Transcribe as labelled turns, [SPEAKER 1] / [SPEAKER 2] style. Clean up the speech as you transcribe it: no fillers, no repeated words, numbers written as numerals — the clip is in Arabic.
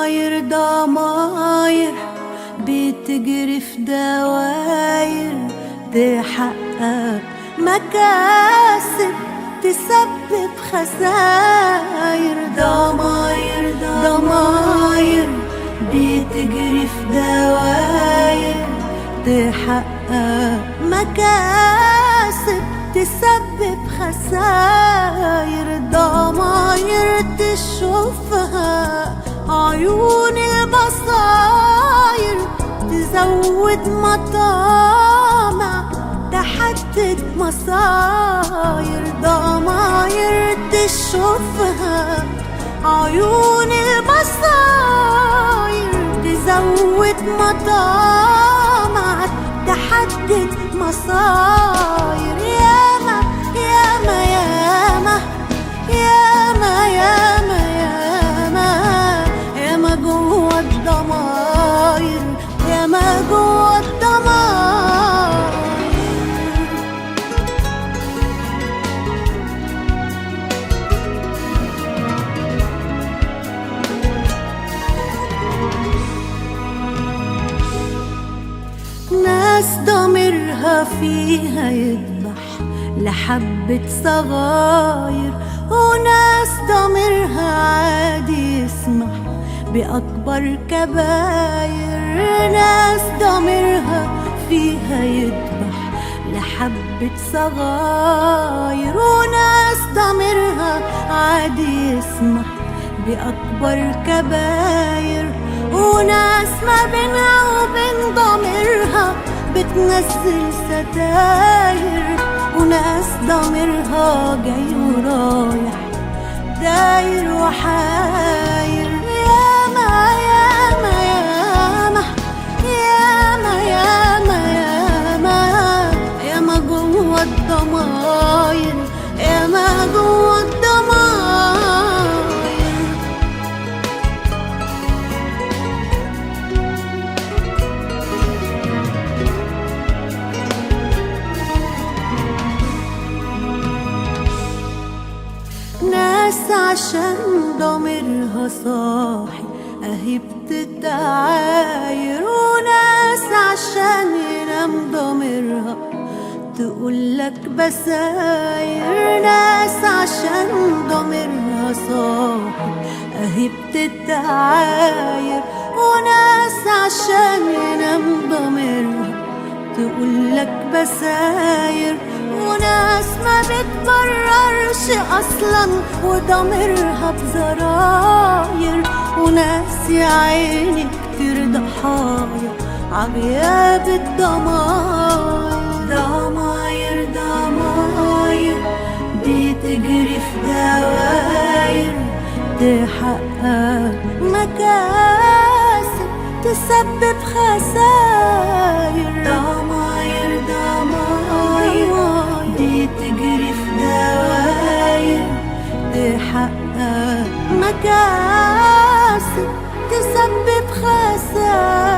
[SPEAKER 1] ضماير ضماير بتجري في دواير، تحقق مكاسب تسبب خساير. ضماير ضماير بتجري في دواير، تحقق مكاسب تسبب خساير. ضماير تشوفها عيون البصاير، تزود مطامع تحدد مصاير. ضماير تشوفها عيون البصاير، تزود مطامع تحدد مصاير. ياما ياما ياما ياما ياما ياما ياما جوا الضماير، ياما جوا الضماير. ناس ضميرها فيها يذبح لحبة صغاير، وناس ضميرها عادي يسمح بأكبر كباير. ناس ضميرها فيها يذبح لحبة صغاير، وناس ضميرها عادي يسمح بأكبر كباير. وناس ما بينها وبين ضميرها بتنزل ستاير، وناس ضميرها جاي ورايح داير وحاير. ياما ياما ياما ياما ياما ياما ياما جوا الضماير، ياما جوا الضماير. ناس عشان ضميرها صاحي اهي بتتعاير، وناس عشان ينام ضميرها تقولك بساير. ناس عشان ضميرها صاحي اهي بتتعاير، وناس عشان ينام ضميرها تقولك بساير. وناس ما بتبررش اصلا وضميرها بزراير، وناس يا عيني كتير ضحايا عغياب الضماير. ضماير ضماير بتجري في دواير، تحقق مكاسب تسبب خساير. ضماير ضماير بتجري في دواير، تحقق مكاسب تسبب خساير.